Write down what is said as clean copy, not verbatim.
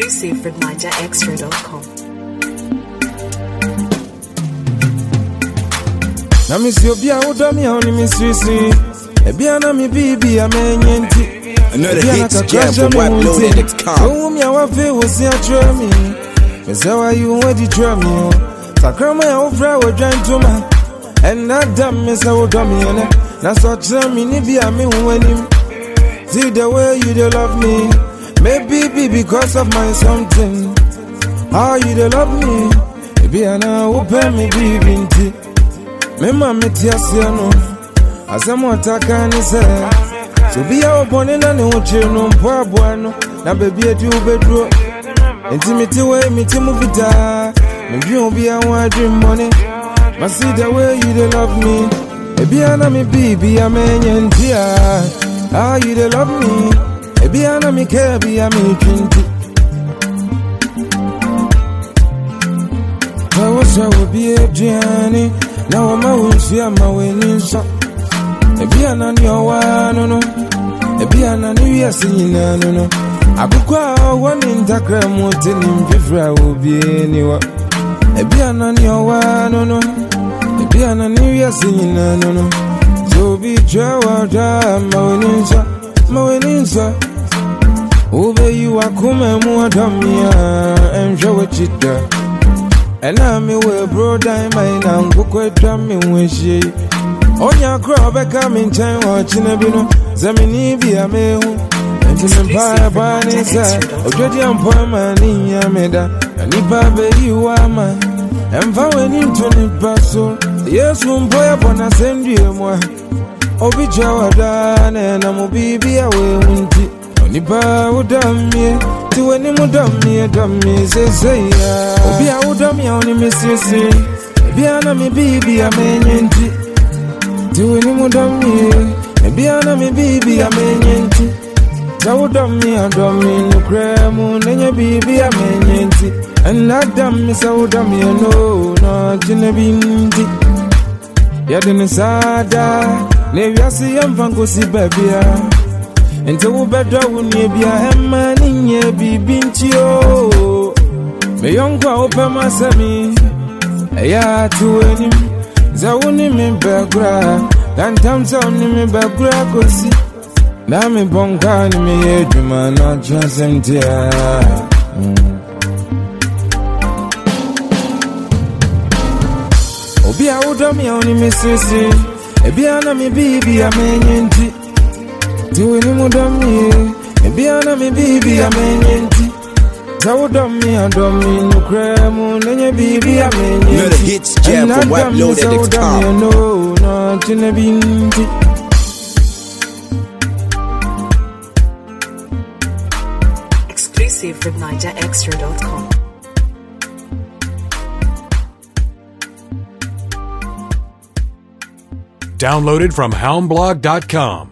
Exclusive with NigerExtra.com. Na miss you bia udami on me sisi. Ebia na mi bibi amenyenti. Another hits jam from WebLoaded.com. Oh me awafe was ya me. Mesawa you wedi me. Sakrama ya ofra we gentleman. And that damn miss I udami ene. Na so me ni bia me wenim. See the way you dey love me. Maybe be because of my something. How you dey love me? Ebia na open me bibi. Mema metiasiano Azamotaka ni se So be our bonina ni uchino Mpwabuano Na baby eti ubedro Intimity way miti muvita Mbiyo be our dream money But see the way you dey love me Ebiana mi bibi ya menyentia Ah you dey love me Ebiana mi kebi ya mi kinti Kawasa wabi ejiani Now I'm always here, my winning song. Ebia na ni owa no no. Ebia na ni we singing no no. Akukwa one in Instagram motin fifra obi eniwa. Ebia na ni owa no no. Ebia na ni we singing no no. So be jawa da my winning song. Obe you akuma mu adamia and show it chita. And I'm a bro dime and I'm quite drumming with she. Onya crowd back coming time watching a bino. Zamini be a male. And to the empire by inside. Already I'm poor man in Yameda. And if I be you are man. And found into the passo. Yes, one boy upon a send you more. Obi Jawada and I'm a baby away. Nipa udamie tu eni mudamie say ya obi a udamie oni mesisi ebi ana mi bibi amenyenti tu eni ebi ana mi bibi amenyenti za udamie adamie nukremu nenye bibi amenyenti anadam sa udamie no jinebindi yadene sada ne wiase yamfangosi babia Ente ubeda unyebia ema ninye bibintio Meyongwa upe masemi Eya tuwenim Za unimibegura Gantamsa unimibegura kosi Nami bonga nimeyejuma na jazentia Obia udami ya unimisisi Ebia na mibibi ya menyenti Do any mudami, Ebiana mi bibi amenyenti. Zawudami adami nukremu nenye bibi amenyenti. Another hits jam from WebLoaded.com. No, no, jinebindi. Exclusive with NigerExtra.com. Downloaded from HoundBlog.com.